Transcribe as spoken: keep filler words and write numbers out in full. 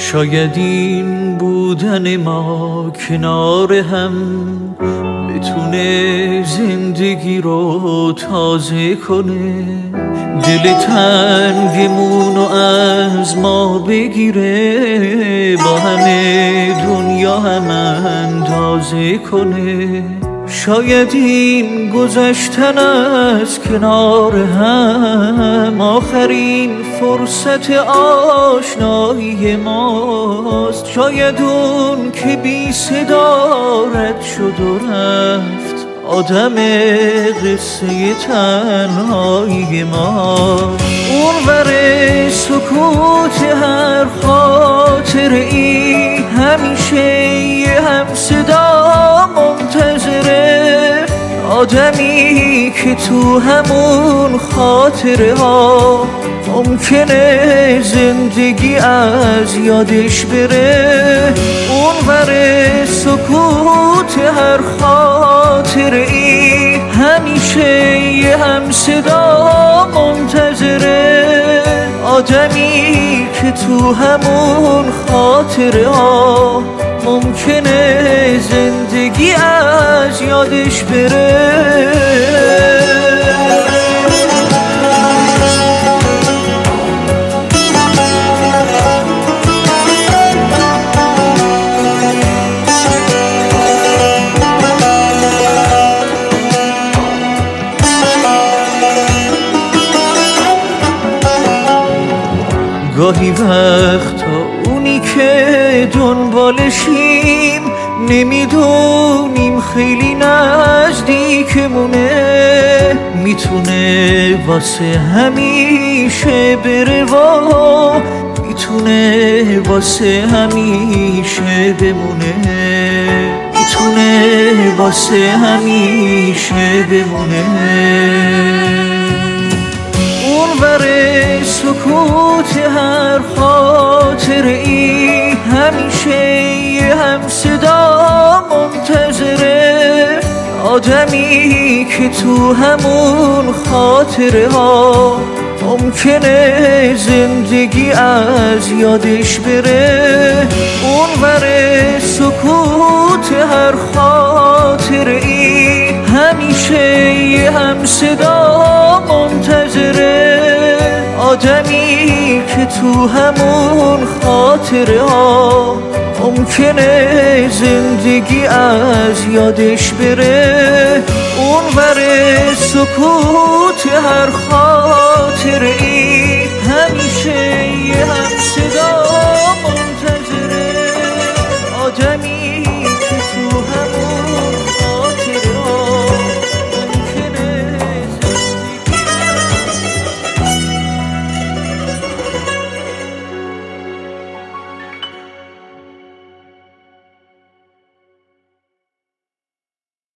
شاید این بودن ما کنار هم بتونه زندگی رو تازه کنه، دل تنگمونو از ما بگیره، با همه دنیا هم اندازه کنه. شاید این گذشتن از کنار هم آخرین فرصت آشنایی ماست. شاید اون که بی صدا رد شد و رفت آدم قصه تنهایی ما، اون ور سکوت هر خاطر ای همیشه یه هم صدا منتظره، آدمی که تو همون خاطره ها ممکنه زندگی از یادش بره. اون ور سکوت هر خاطر ای همیشه یه هم صدا منتظره، آدمی که تو همون خاطره ها ممکنه زندگی از یادش بره. گاهی وقتا اونی که دنبالشیم نمیدونیم خیلی نزدیکمونه، میتونه واسه همیشه بره و میتونه واسه همیشه بمونه، میتونه واسه همیشه بمونه. اون ور سکوت هر خاطر ای همیشه یه هم صدا منتظره، آدمی که تو همون خاطره ها ممکنه زندگی از یادش بره. اون ور سکوت هر خاطر ای همیشه یه هم صدا منتظره، آدمی که تو همون خاطره ها ممکنه زندگی از یادش بره. اون ور سکوت هر خاطره